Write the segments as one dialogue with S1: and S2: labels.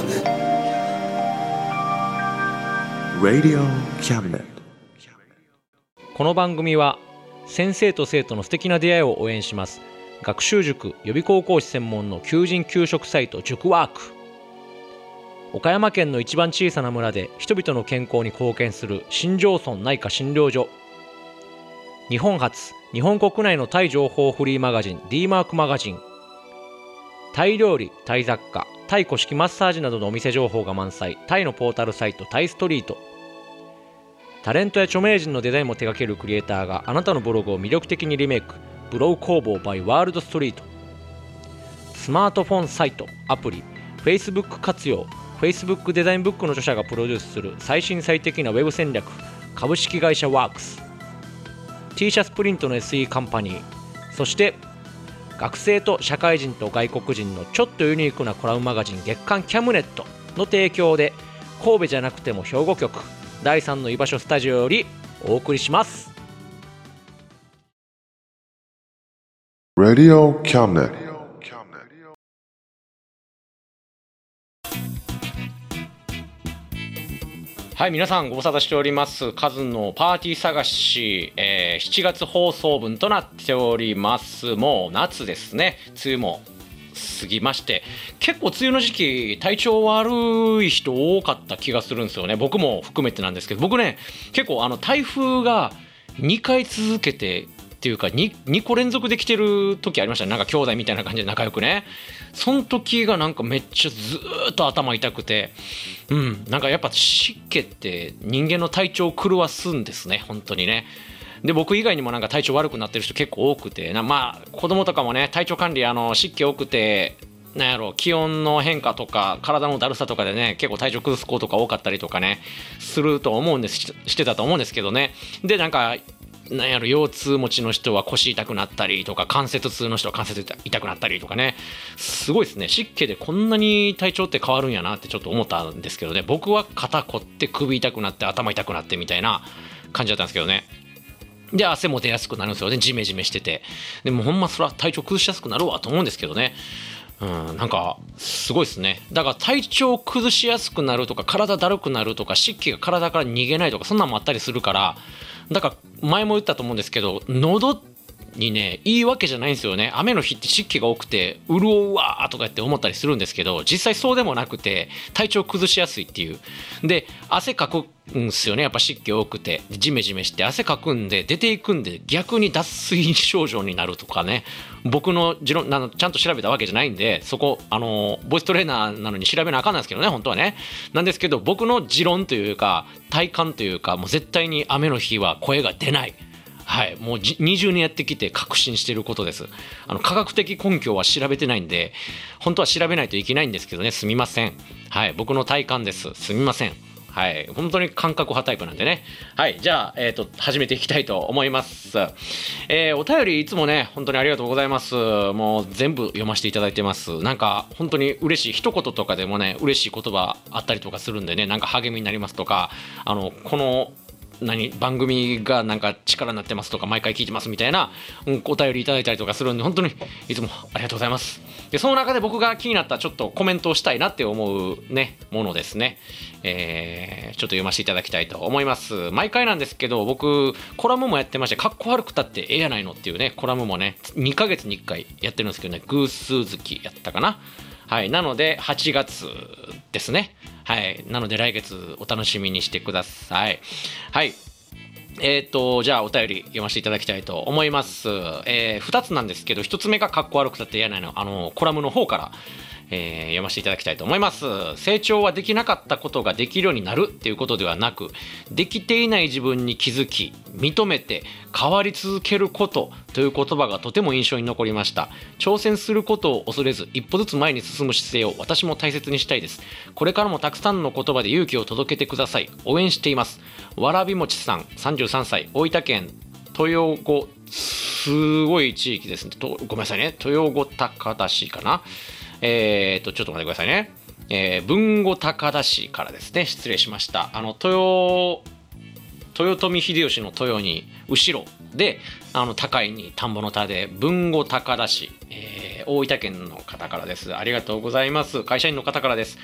S1: Cabinet. Radio Cabinet.
S2: この番組は先生と生徒の素敵な出会いを応援します学習塾予備高校師専門の求人・求職サイト塾ワーク。岡山県の一番小さな村で人々の健康に貢献する新庄村内科診療所。日本初、日本国内のタイ情報フリーマガジン D マークマガジン。タイ料理、タイ雑貨、タイ古式マッサージなどのお店情報が満載、タイのポータルサイトタイストリート。タレントや著名人のデザインも手掛けるクリエイターがあなたのブログを魅力的にリメイク、ブログ工房 by ワールドストリート。スマートフォンサイト、アプリ、Facebook 活用、Facebook デザインブックの著者がプロデュースする最新最適なウェブ戦略、株式会社ワークス。T シャツプリントの SE カンパニー。そして学生と社会人と外国人のちょっとユニークなコラムマガジン月刊キャムネットの提供で、神戸じゃなくても兵庫局第3の居場所スタジオよりお送りします。
S1: Radio Cabinet.
S2: はい、皆さんご無沙汰しておりますカズのパーティー探し、7月放送分となっております。もう夏ですね。梅雨も過ぎまして、結構梅雨の時期体調悪い人多かった気がするんですよね。僕も含めてなんですけど、僕ね結構台風が2回続けてっていうか 2個連続で来てる時ありましたね。なんか兄弟みたいな感じで仲良くね。その時がなんかめっちゃずっと頭痛くて、なんかやっぱ湿気って人間の体調を狂わすんですね、本当にね。で僕以外にもなんか体調悪くなってる人結構多くて、まあ子供とかもね体調管理湿気多くてなんやろ、気温の変化とか体のだるさとかでね結構体調崩す子とか多かったりとかねすると思うんです、してたと思うんですけどね。でなんかなんやろ、腰痛持ちの人は腰痛くなったりとか、関節痛の人は関節痛くなったりとかね、すごいですね。湿気でこんなに体調って変わるんやなってちょっと思ったんですけどね。僕は肩凝って首痛くなって頭痛くなってみたいな感じだったんですけどね。で汗も出やすくなるんですよね、ジメジメしてて。でもほんまそれは体調崩しやすくなるわと思うんですけどね。なんかすごいですね。だから体調崩しやすくなるとか体だるくなるとか湿気が体から逃げないとかそんなんもあったりするから、だから前も言ったと思うんですけど、喉にねいいわけじゃないんですよね。雨の日って湿気が多くて潤うわーとかって思ったりするんですけど、実際そうでもなくて体調崩しやすいっていう。で汗かくんですよね、やっぱ湿気多くてジメジメして汗かくんで出ていくんで逆に脱水症状になるとかね。僕の持論ちゃんと調べたわけじゃないんで、そこボイストレーナーなのに調べなあかんなんですけどね、本当はね。なんですけど僕の持論というか体感というか、もう絶対に雨の日は声が出ない。はい、もう20年やってきて確信していることです。科学的根拠は調べてないんで、本当は調べないといけないんですけどね、すみません。はい、僕の体感です。すみません。はい、本当に感覚派タイプなんでね。はい、じゃあ、始めていきたいと思います。お便りいつもね本当にありがとうございます。もう全部読ませていただいてます。なんか本当に嬉しい一言とかでもね嬉しい言葉あったりとかするんでね、なんか励みになりますとか、この番組がなんか力になってますとか毎回聞いてますみたいな、お便りいただいたりとかするんで本当にいつもありがとうございます。でその中で僕が気になったちょっとコメントをしたいなって思うねものですね、ちょっと読ませていただきたいと思います。毎回なんですけど僕コラムもやってまして、かっこ悪くたってええやないのっていうねコラムもね2ヶ月に1回やってるんですけどね、偶数月やったかな。はい、なので8月ですね。はい、なので来月お楽しみにしてください。はい、じゃあお便り読ませていただきたいと思います。2つなんですけど、1つ目がかっこ悪くたって嫌なのコラムの方から、読ませていただきたいと思います。成長はできなかったことができるようになるっていうことではなく、できていない自分に気づき認めて変わり続けることという言葉がとても印象に残りました。挑戦することを恐れず一歩ずつ前に進む姿勢を私も大切にしたいです。これからもたくさんの言葉で勇気を届けてください。応援しています。わらびもちさん33歳、大分県豊後、すごい地域ですね。ごめんなさいね、豊後高田市かな。ちょっと待ってくださいね。豊後高田市からですね。失礼しました。豊臣秀吉の豊に後ろで高いに田んぼの田で豊後高田市、大分県の方からです。ありがとうございます。会社員の方からです。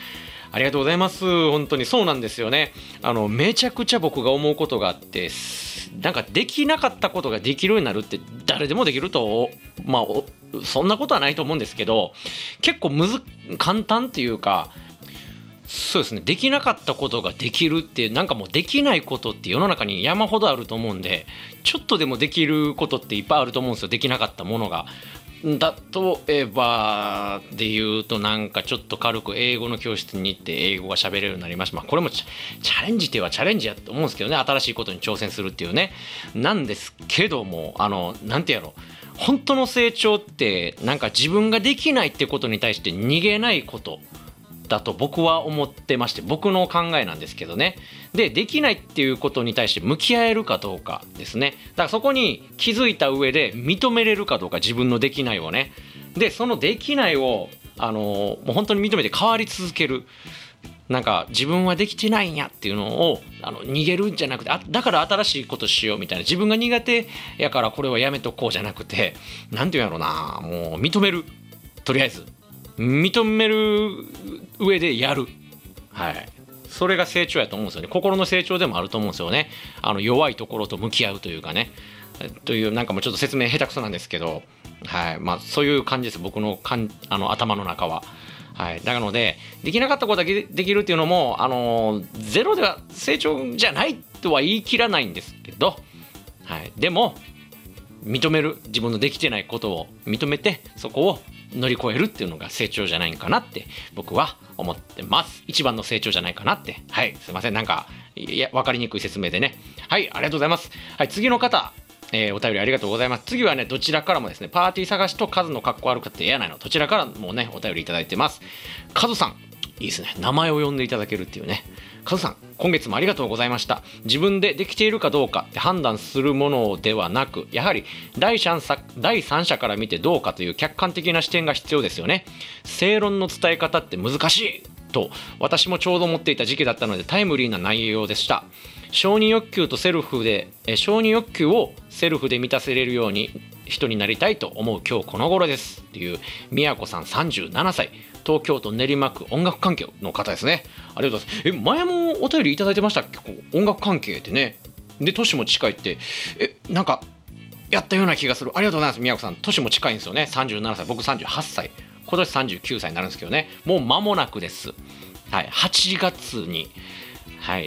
S2: ありがとうございます。本当にそうなんですよね。めちゃくちゃ僕が思うことがあって、なんかできなかったことができるようになるって誰でもできると、そんなことはないと思うんですけど、結構簡単っていうか、そうですね、できなかったことができるって、なんかもうできないことって世の中に山ほどあると思うんで、ちょっとでもできることっていっぱいあると思うんですよ。できなかったものが。例えばで言うと、なんかちょっと軽く英語の教室に行って英語が喋れるようになりました。これもチャレンジってはチャレンジやと思うんですけどね、新しいことに挑戦するっていうね。なんですけども、なんてやろう、本当の成長ってなんか自分ができないってことに対して逃げないことだと僕は思ってまして、僕の考えなんですけどね。できないっていうことに対して向き合えるかどうかですね。だからそこに気づいた上で認めれるかどうか、自分のできないをね。でそのできないをもう本当に認めて変わり続ける。なんか自分はできてないんやっていうのを逃げるんじゃなくて、だから新しいことしようみたいな、自分が苦手やからこれはやめとこうじゃなくて、なんていうんやろうな、もう認める。とりあえず認める上でやる。はい、それが成長やと思うんですよね。心の成長でもあると思うんですよね。弱いところと向き合うというかね、という、なんかもうちょっと説明下手くそなんですけど、はい、そういう感じです、僕の頭の中は。はい、なのでできなかったことができるっていうのもゼロでは成長じゃないとは言い切らないんですけど、はい、でも認める、自分のできてないことを認めて、そこを乗り越えるっていうのが成長じゃないかなって僕は思ってます。一番の成長じゃないかなって。はい、すいません、なんか分かりにくい説明でね。はい、ありがとうございます。はい、次の方、お便りありがとうございます。次はね、どちらからもですね、パーティー探しとカズのかっこ悪くてえやないの、どちらからもねお便りいただいてます。カズさん、いいですね、名前を呼んでいただけるっていうね。カズさん、今月もありがとうございました。自分でできているかどうかって判断するものではなく、やはり第三者から見てどうかという客観的な視点が必要ですよね。正論の伝え方って難しいと私もちょうど思っていた時期だったので、タイムリーな内容でした。承認欲求をセルフで満たせれるように人になりたいと思う今日この頃ですっていう、宮子さん37歳、東京都練馬区音楽関係の方ですね。ありがとうございます。前もお便りいただいてましたっけ、音楽関係ってね。で年も近いって、なんかやったような気がする。ありがとうございます。宮子さん、年も近いんですよね。37歳、僕38歳、今年39歳になるんですけどね、もう間もなくです。はい、8月に、はい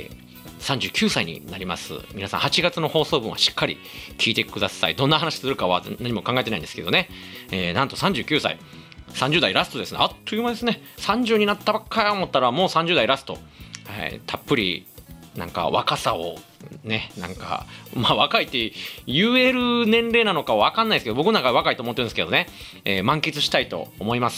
S2: 、39歳になります。皆さん8月の放送分はしっかり聞いてください。どんな話するかは何も考えてないんですけどね、なんと39歳、30代ラストですね。あっという間ですね。30になったばっかり思ったらもう30代ラスト、はい、たっぷりなんか若さをね、なんか若いって言える年齢なのか分かんないですけど、僕なんか若いと思ってるんですけどね、満喫したいと思います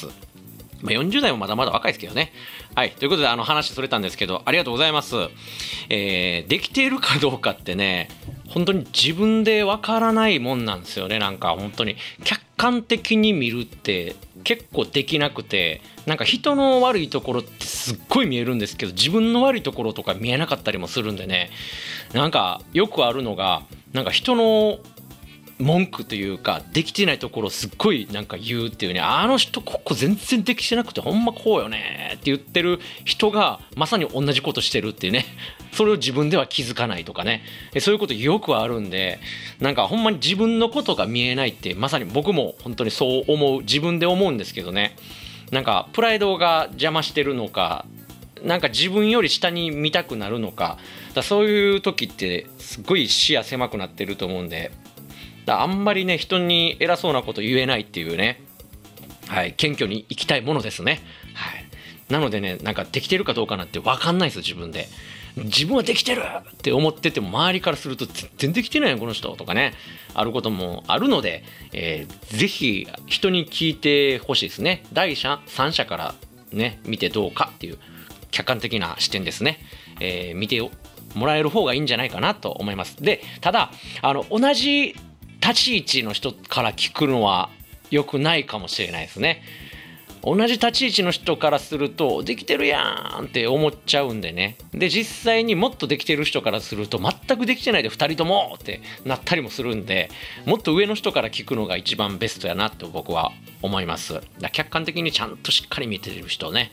S2: 。40代もまだまだ若いですけどね。はい、ということで話それたんですけど、ありがとうございます。できているかどうかってね、本当に自分でわからないもんなんですよね。なんか本当に客観的に見るって結構できなくて、なんか人の悪いところってすっごい見えるんですけど、自分の悪いところとか見えなかったりもするんでね。なんかよくあるのが、なんか人の文句というかできてないところをすっごいなんか言うっていうね、あの人ここ全然できてなくてほんまこうよねって言ってる人がまさに同じことしてるっていうね、それを自分では気づかないとかね、そういうことよくあるんで、なんかほんまに自分のことが見えないって、まさに僕も本当にそう思う、自分で思うんですけどね。なんかプライドが邪魔してるのか、なんか自分より下に見たくなるのか、そういう時ってすっごい視野狭くなってると思うんで、あんまりね人に偉そうなこと言えないっていうね、はい、謙虚に生きたいものですね。はい、なのでね、なんかできてるかどうかなんて分かんないです。自分で自分はできてるって思ってても、周りからすると全然できてないよこの人とかね、あることもあるので、ぜひ人に聞いてほしいですね。第三者からね見てどうかっていう客観的な視点ですね、見てもらえる方がいいんじゃないかなと思います。でただ同じ立ち位置の人から聞くのは良くないかもしれないですね。同じ立ち位置の人からするとできてるやんって思っちゃうんでね。で実際にもっとできてる人からすると全くできてないで2人ともってなったりもするんで、もっと上の人から聞くのが一番ベストやなと僕は思います。だ客観的にちゃんとしっかり見てる人ね、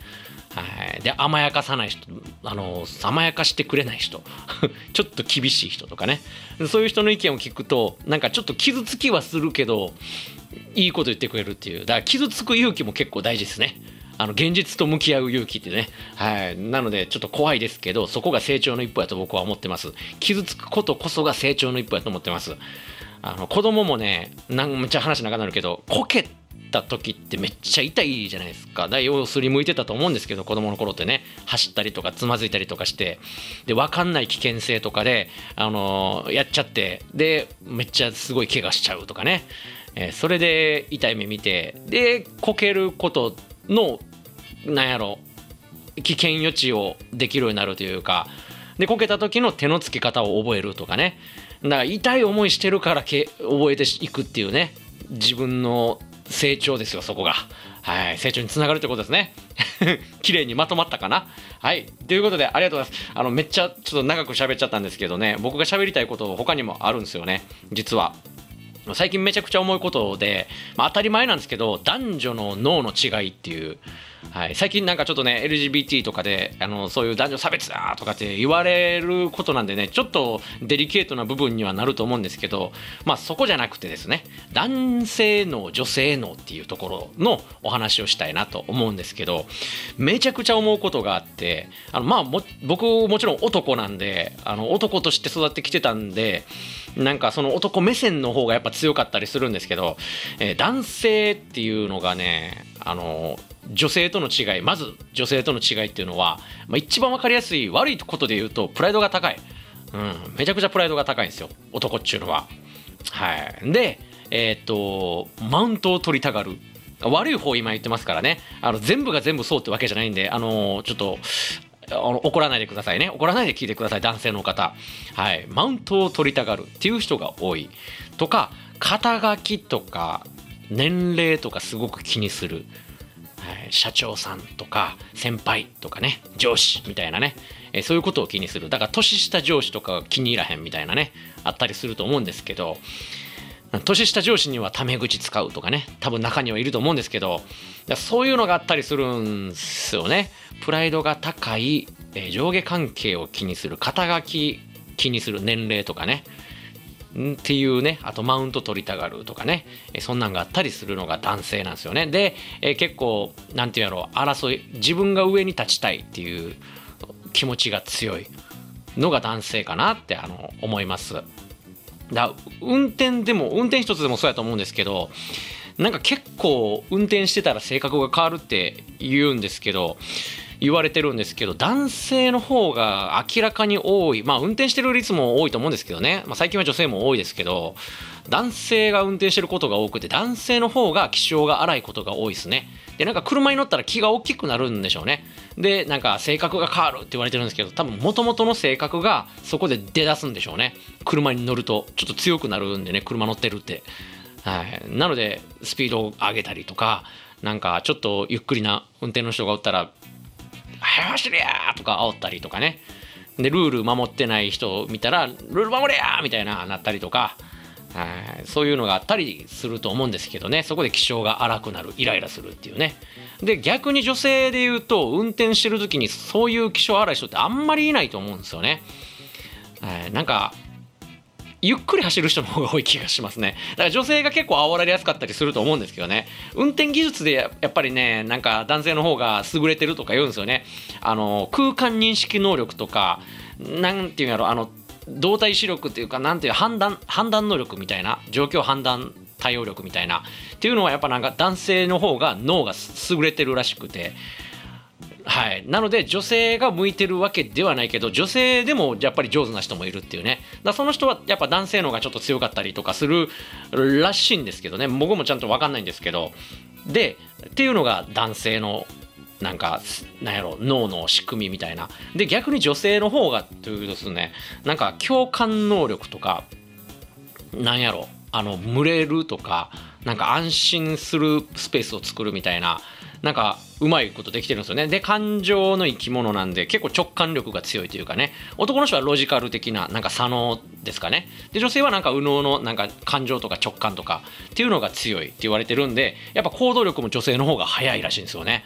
S2: はい、で甘やかさない人、甘やかしてくれない人ちょっと厳しい人とかね、そういう人の意見を聞くとなんかちょっと傷つきはするけどいいこと言ってくれるっていう、だから傷つく勇気も結構大事ですね。現実と向き合う勇気ってね、はい、なのでちょっと怖いですけど、そこが成長の一歩やと僕は思ってます。傷つくことこそが成長の一歩やと思ってます。子供もね、めっちゃ話長くなるけど、こけた時ってめっちゃ痛いじゃないですか。要すり向いてたと思うんですけど、子供の頃ってね、走ったりとかつまずいたりとかして、で分かんない危険性とかで、やっちゃって、でめっちゃすごい怪我しちゃうとかね、それで痛い目見て、でこけることのなんやろ、危険予知をできるようになるというか、でこけた時の手のつき方を覚えるとかね、だから痛い思いしてるから覚えていくっていうね、自分の成長ですよ、そこが。はい、成長につながるということですね。綺麗にまとまったかな。はい、ということでありがとうございます。めっちゃちょっと長く喋っちゃったんですけどね、僕が喋りたいこと他にもあるんですよね、実は。最近めちゃくちゃ重いことで、当たり前なんですけど、男女の脳の違いっていう、はい、最近なんかちょっとね LGBT とかでそういう男女差別だとかって言われることなんでね、ちょっとデリケートな部分にはなると思うんですけど、そこじゃなくてですね、男性脳女性脳っていうところのお話をしたいなと思うんですけど、めちゃくちゃ思うことがあって、僕もちろん男なんで、男として育ってきてたんで、なんかその男目線の方がやっぱ強かったりするんですけど、男性っていうのがね、女性との違い、まず女性との違いっていうのは、一番分かりやすい悪いことで言うとプライドが高い、めちゃくちゃプライドが高いんですよ、男っていうのは。はい、でマウントを取りたがる、悪い方今言ってますからね、全部が全部そうってわけじゃないんで、ちょっと怒らないでくださいね、怒らないで聞いてください、男性の方。はい、マウントを取りたがるっていう人が多いとか、肩書きとか年齢とかすごく気にする、はい、社長さんとか先輩とかね、上司みたいなね、そういうことを気にする。だから年下上司とか気に入らへんみたいなね、あったりすると思うんですけど、年下上司にはタメ口使うとかね、多分中にはいると思うんですけど、そういうのがあったりするんですよね。プライドが高い、上下関係を気にする、肩書き気にする、年齢とかねっていうね、あとマウント取りたがるとかね、そんなんがあったりするのが男性なんですよね。で、結構なんていうやろう、争い、自分が上に立ちたいっていう気持ちが強いのが男性かなって思います。運転一つでもそうやと思うんですけど、なんか結構運転してたら性格が変わるって言われてるんですけど、男性の方が明らかに多い。運転してる率も多いと思うんですけどね、最近は女性も多いですけど、男性が運転してることが多くて、男性の方が気性が荒いことが多いですね。でなんか車に乗ったら気が大きくなるんでしょうね。でなんか性格が変わるって言われてるんですけど、多分元々の性格がそこで出だすんでしょうね。車に乗るとちょっと強くなるんでね、車乗ってるって。はい、なのでスピードを上げたりとか、なんかちょっとゆっくりな運転の人がおったら早走れやとか煽ったりとかね。でルール守ってない人を見たらルール守れやみたいななったりとか、そういうのがあったりすると思うんですけどね。そこで気性が荒くなる、イライラするっていうね。で逆に女性で言うと、運転してる時にそういう気性荒い人ってあんまりいないと思うんですよね。なんかゆっくり走る人の方が多い気がしますね。だから女性が結構煽られやすかったりすると思うんですけどね。運転技術でやっぱりね、なんか男性の方が優れてるとか言うんですよね。空間認識能力とか、なんていうんやろ、動体視力っていうか、なんていう判断能力みたいな、状況判断対応力みたいなっていうのはやっぱなんか男性の方が脳が優れてるらしくて。はい、なので女性が向いてるわけではないけど、女性でもやっぱり上手な人もいるっていうね。その人はやっぱ男性の方がちょっと強かったりとかするらしいんですけどね、僕もちゃんと分かんないんですけど。でっていうのが男性のなんやろ、脳の仕組みみたいな。で逆に女性の方がというとですね、なんか共感能力とか、なんやろ、群れるとか、なんか安心するスペースを作るみたいな、なんかうまいことできてるんですよね。で感情の生き物なんで結構直感力が強いというかね。男の人はロジカル的な、なんか左脳ですかね。で女性はなんか右脳のなんか感情とか直感とかっていうのが強いって言われてるんで、やっぱ行動力も女性の方が早いらしいんですよね。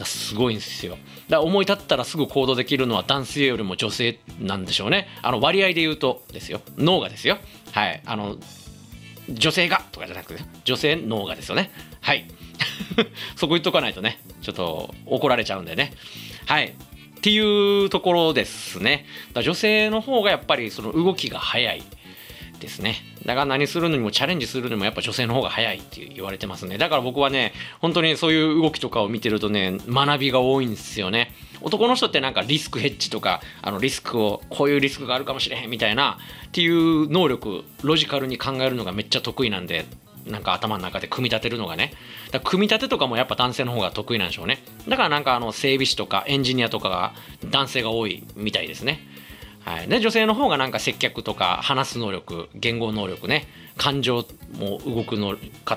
S2: だすごいんですよ。だ思い立ったらすぐ行動できるのは男性よりも女性なんでしょうね。割合で言うとですよ、脳がですよ。はい、女性がとかじゃなくて女性脳がですよね。はいそこ言っとかないとねちょっと怒られちゃうんでね。はいっていうところですね。だ女性の方がやっぱりその動きが早いですね。だから何するのにもチャレンジするのにもやっぱ女性の方が早いって言われてますね。だから僕はね本当にそういう動きとかを見てるとね学びが多いんですよね。男の人ってなんかリスクヘッジとかリスクをこういうリスクがあるかもしれへんみたいなっていう能力ロジカルに考えるのがめっちゃ得意なんで、なんか頭の中で組み立てるのがね、だから組み立てとかもやっぱ男性の方が得意なんでしょうね。だからなんか整備士とかエンジニアとかが男性が多いみたいですね。はい、で女性の方がなんか接客とか話す能力、言語能力ね、感情も動くのか、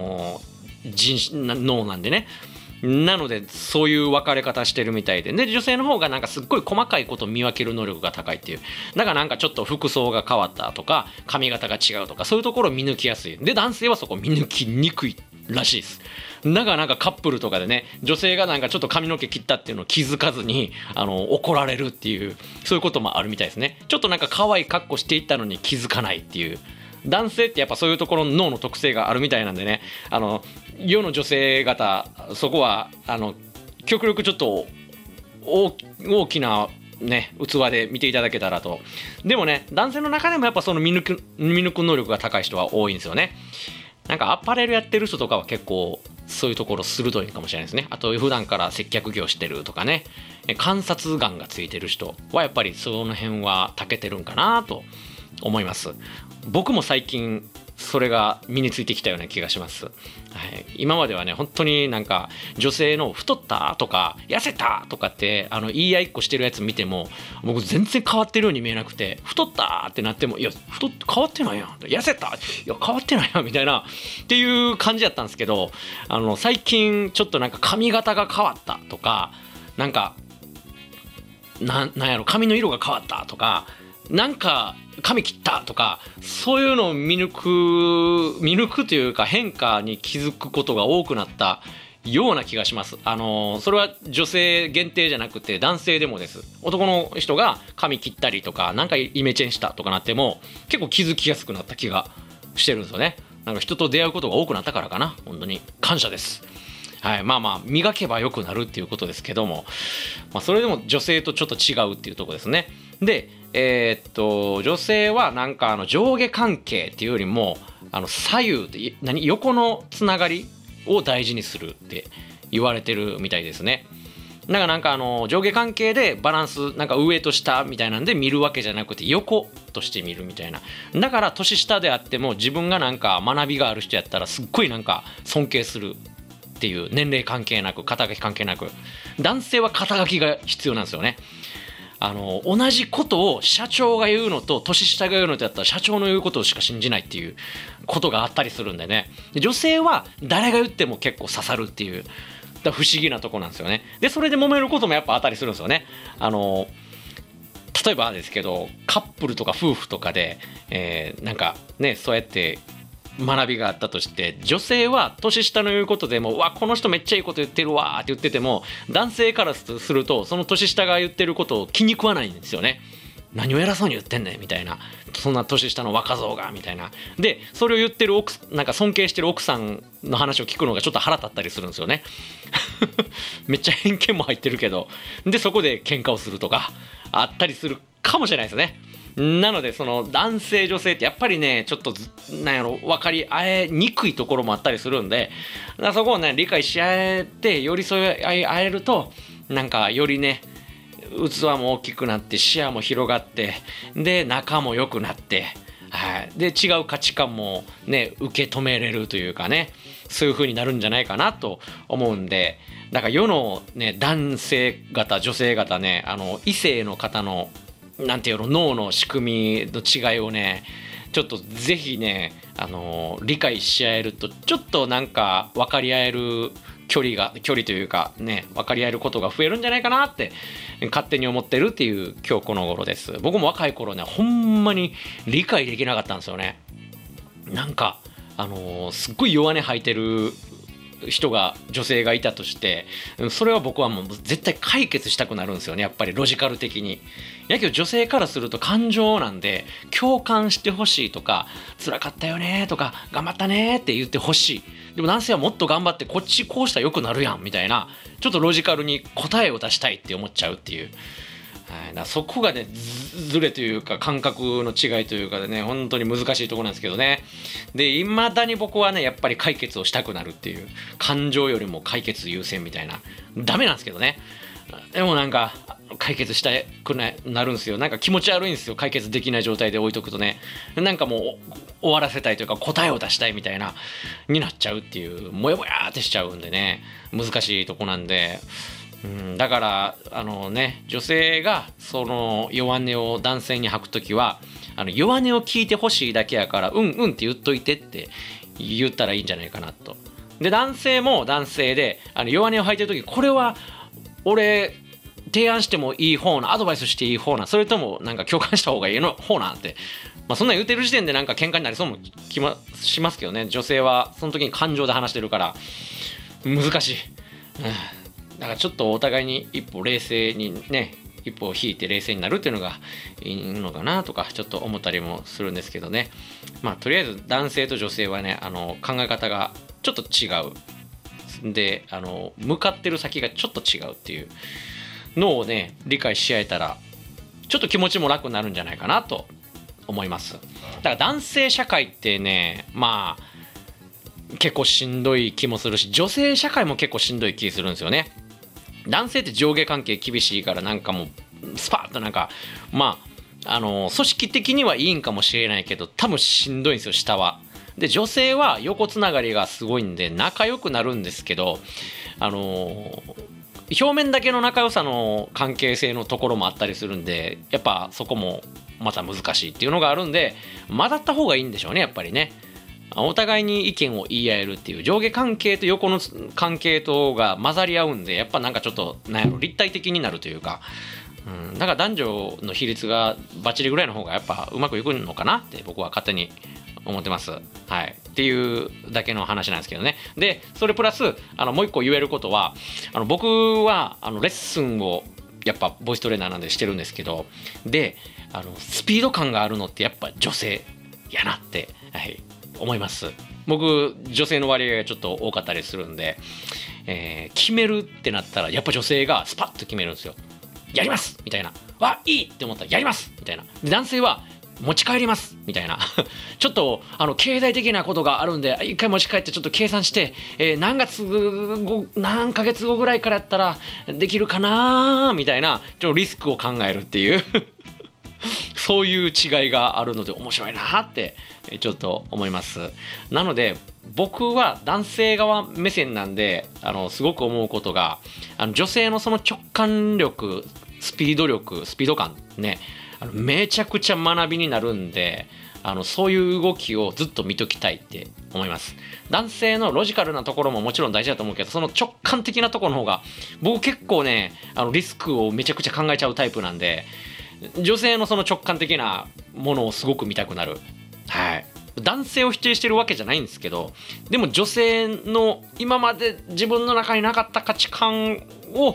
S2: 脳なんでね。なのでそういう分かれ方してるみたいで、女性の方がなんかすっごい細かいことを見分ける能力が高いっていう。だからなんかちょっと服装が変わったとか髪型が違うとかそういうところを見抜きやすい。で男性はそこ見抜きにくいらしいです。だからなんかカップルとかでね女性がなんかちょっと髪の毛切ったっていうのを気づかずに怒られるっていうそういうこともあるみたいですね。ちょっとなんか可愛い格好していったのに気づかないっていう。男性ってやっぱそういうところの脳の特性があるみたいなんでね、世の女性方そこは極力ちょっと大きなね器で見ていただけたらと。でもね男性の中でもやっぱその見抜く能力が高い人は多いんですよね。なんかアパレルやってる人とかは結構そういうところ鋭いかもしれないですね。あと普段から接客業してるとかね、観察眼がついてる人はやっぱりその辺は長けてるんかなと思います。僕も最近それが身についてきたような気がします。はい、今まではね本当になんか女性の太ったとか痩せたとかって言い合いっこしてるやつ見ても僕全然変わってるように見えなくて、太ったってなってもいや変わってないやん、痩せたいや変わってないやんみたいなっていう感じだったんですけど、最近ちょっとなんか髪型が変わったとかなんかなんやろ髪の色が変わったとかなんか髪切ったとかそういうのを見抜くというか変化に気づくことが多くなったような気がします。それは女性限定じゃなくて男性でもです。男の人が髪切ったりとかなんかイメチェンしたとかなっても結構気づきやすくなった気がしてるんですよね。なんか人と出会うことが多くなったからかな。本当に感謝です。はい、まあ磨けば良くなるっていうことですけども、それでも女性とちょっと違うっていうところですね。で女性はなんか上下関係っていうよりも左右って横のつながりを大事にするって言われてるみたいですね。だからなんか上下関係でバランスなんか上と下みたいなんで見るわけじゃなくて横として見るみたいな。だから年下であっても自分がなんか学びがある人やったらすっごいなんか尊敬するっていう、年齢関係なく肩書き関係なく。男性は肩書きが必要なんですよね。同じことを社長が言うのと年下が言うのとやったら社長の言うことをしか信じないっていうことがあったりするんでね。女性は誰が言っても結構刺さるっていう不思議なとこなんですよね。でそれで揉めることもやっぱあったりするんですよね。例えばですけどカップルとか夫婦とかで、なんかねそうやって学びがあったとして女性は年下の言うことでもうわこの人めっちゃいいこと言ってるわって言ってても男性からするとその年下が言ってることを気に食わないんですよね。何を偉そうに言ってんねんみたいな、そんな年下の若造がみたいな。でそれを言ってるなんか尊敬してる奥さんの話を聞くのがちょっと腹立ったりするんですよねめっちゃ偏見も入ってるけど、でそこで喧嘩をするとかあったりするかもしれないですね。なのでその男性女性ってやっぱりねちょっとなんやろ分かり合えにくいところもあったりするんで、だからそこをね理解し合えて寄り添い合えるとなんかよりね器も大きくなって視野も広がってで仲も良くなって、はい、で違う価値観もね受け止めれるというかね、そういう風になるんじゃないかなと思うんで、だから世のね男性方女性方ね異性の方のなんていうの脳の仕組みの違いをねちょっとぜひね理解し合えるとちょっとなんか分かり合える距離というかね分かり合えることが増えるんじゃないかなって勝手に思ってるっていう今日この頃です。僕も若い頃ねほんまに理解できなかったんですよね。なんかすっごい弱音吐いてる人が女性がいたとして、それは僕はもう絶対解決したくなるんですよね、やっぱりロジカル的に。やけど女性からすると感情なんで、共感してほしいとか、辛かったよねとか、頑張ったねって言ってほしい。でも男性はもっと頑張って、こっちこうしたらよくなるやんみたいな、ちょっとロジカルに答えを出したいって思っちゃうっていう。だからそこがね、ずれというか感覚の違いというかでね、本当に難しいところなんですけどね。で、いまだに僕はね、やっぱり解決をしたくなるっていう、感情よりも解決優先みたいな。ダメなんですけどね。でもなんか解決したくなるんですよ。なんか気持ち悪いんですよ、解決できない状態で置いとくとね。なんかもう終わらせたいというか、答えを出したいみたいなになっちゃうっていう、もやもやってしちゃうんでね、難しいとこなんで。だから女性がその弱音を男性に吐くときは、弱音を聞いてほしいだけやから、うんうんって言っといてって言ったらいいんじゃないかなと。で、男性も男性で弱音を吐いてるとき、これは俺提案してもいい方な、アドバイスしていい方な、それともなんか共感した方がいいの方なんて、そんなん言うてる時点でなんか喧嘩になりそうもしますけどね。女性はその時に感情で話してるから難しい。だからちょっとお互いに一歩冷静にね、一歩引いて冷静になるっていうのがいいのかなとかちょっと思ったりもするんですけどね。とりあえず男性と女性はね、考え方がちょっと違う。で、向かってる先がちょっと違うっていうのをね、理解し合えたらちょっと気持ちも楽になるんじゃないかなと思います。だから男性社会ってね、結構しんどい気もするし、女性社会も結構しんどい気するんですよね。男性って上下関係厳しいから、なんかもうスパッとなんか組織的にはいいんかもしれないけど、多分しんどいんですよ、下は。で、女性は横つながりがすごいんで仲良くなるんですけど、表面だけの仲良さの関係性のところもあったりするんで、やっぱそこもまた難しいっていうのがあるんで、混ざった方がいいんでしょうね、やっぱりね。お互いに意見を言い合えるっていう、上下関係と横の関係とが混ざり合うんで、やっぱなんかちょっと立体的になるというか、だから男女の比率がバッチリぐらいの方がやっぱうまくいくのかなって僕は勝手に思ってます。はい、っていうだけの話なんですけどね。で、それプラスもう一個言えることは、僕はレッスンをやっぱボイストレーナーなんでしてるんですけど、でスピード感があるのってやっぱ女性やなって、思います。僕女性の割合がちょっと多かったりするんで、決めるってなったらやっぱ女性がスパッと決めるんですよ。やりますみたいな、いいって思ったらやりますみたいな。で、男性は持ち帰りますみたいなちょっと経済的なことがあるんで一回持ち帰ってちょっと計算して、何ヶ月後ぐらいからやったらできるかなみたいな、ちょっとリスクを考えるっていうそういう違いがあるので面白いなってちょっと思います。なので僕は男性側目線なんで、すごく思うことが、女性のその直感力、スピード感ね、めちゃくちゃ学びになるんで、そういう動きをずっと見ときたいって思います。男性のロジカルなところももちろん大事だと思うけど、その直感的なところの方が僕結構ね、リスクをめちゃくちゃ考えちゃうタイプなんで、女性のその直感的なものをすごく見たくなる。はい。男性を否定してるわけじゃないんですけど、でも女性の今まで自分の中になかった価値観を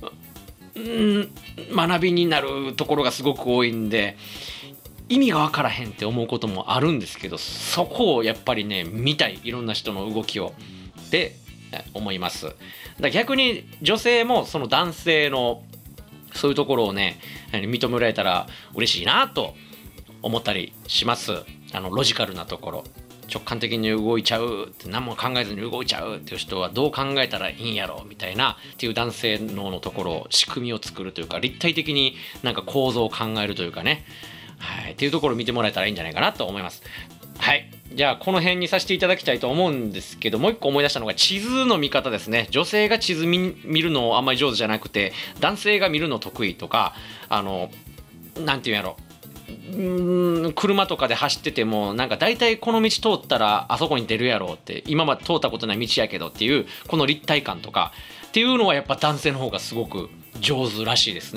S2: 学びになるところがすごく多いんで、意味が分からへんって思うこともあるんですけど、そこをやっぱりね見たい、いろんな人の動きをって思います。だ逆に女性もその男性のそういうところをね認められたら嬉しいなと思ったりします。ロジカルなところ、直感的に動いちゃうって何も考えずに動いちゃうっていう人はどう考えたらいいんやろみたいなっていう男性のところ、仕組みを作るというか立体的になんか構造を考えるというかね、はい、っていうところを見てもらえたらいいんじゃないかなと思います。はい、じゃあこの辺にさせていただきたいと思うんですけど、もう一個思い出したのが地図の見方ですね。女性が地図見るのあんまり上手じゃなくて、男性が見るの得意とか、なんていうんやろ、車とかで走っててもなんか大体この道通ったらあそこに出るやろうって、今まで通ったことない道やけどっていうこの立体感とかっていうのはやっぱ男性の方がすごく上手らしいですね。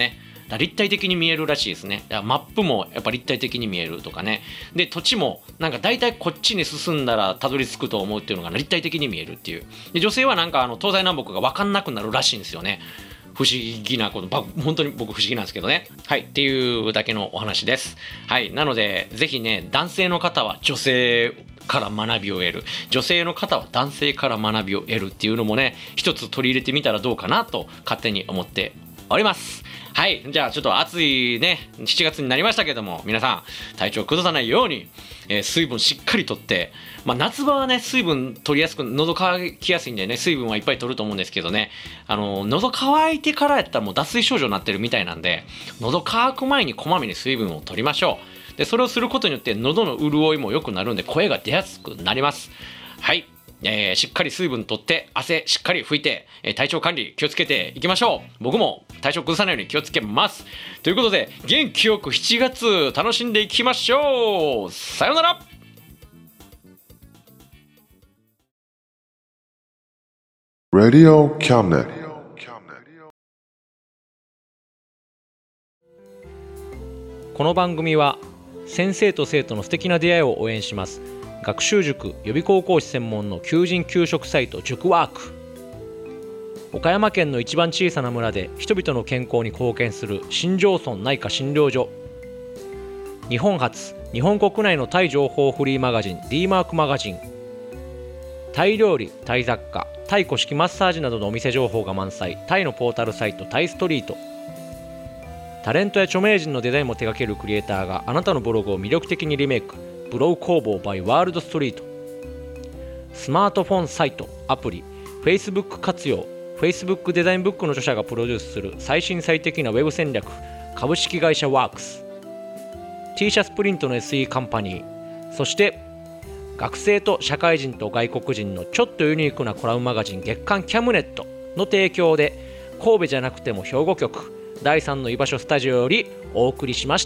S2: 立体的に見えるらしいですね。マップもやっぱ立体的に見えるとかね。で土地もなんか大体こっちに進んだらたどり着くと思うっていうのが立体的に見えるっていう。で女性はなんか東西南北が分かんなくなるらしいんですよね。不思議なこと、本当に僕不思議なんですけどね。はい、っていうだけのお話です。はい、なのでぜひね、男性の方は女性から学びを得る、女性の方は男性から学びを得るっていうのもね、一つ取り入れてみたらどうかなと勝手に思っております。はい、じゃあちょっと暑いね7月になりましたけども、皆さん体調崩さないように、水分しっかりとって、夏場はね水分取りやすく喉乾きやすいんでね、水分はいっぱい取ると思うんですけどね、喉乾いてからやったらもう脱水症状になってるみたいなんで、喉乾く前にこまめに水分を取りましょう。でそれをすることによって喉の潤いも良くなるんで声が出やすくなります。はい、しっかり水分取って汗しっかり拭いて、体調管理気をつけていきましょう。僕も体調崩さないように気をつけます。ということで元気よく7月楽しんでいきましょう。さようなら。
S1: Radio Cabinet。
S2: この番組は先生と生徒の素敵な出会いを応援します学習塾予備高校師専門の求人・求職サイト塾ワーク、岡山県の一番小さな村で人々の健康に貢献する新庄村内科診療所、日本初日本国内のタイ情報フリーマガジン D マークマガジン、タイ料理、タイ雑貨、タイ古式マッサージなどのお店情報が満載タイのポータルサイトタイストリート、タレントや著名人のデザインも手掛けるクリエイターがあなたのブログを魅力的にリメイク、ブログ工房 by ワールドストリート、スマートフォンサイト、アプリ、Facebook 活用、Facebook デザインブックの著者がプロデュースする最新最適なウェブ戦略、株式会社ワークス、T シャツプリントの SE カンパニー、そして学生と社会人と外国人のちょっとユニークなコラムマガジン月刊キャムネットの提供で、神戸じゃなくても兵庫局第3の居場所スタジオよりお送りしました。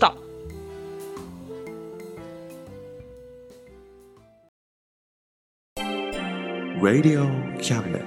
S1: Radio Cabinet。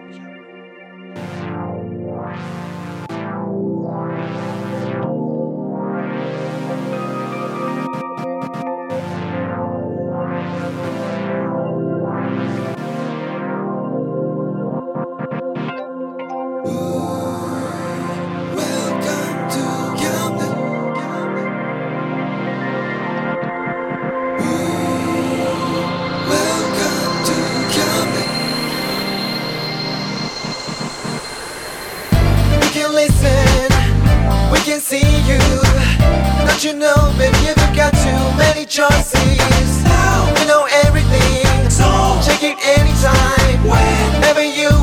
S3: You know, baby, you've got too many choices. You know everything, so check it anytime, whenever you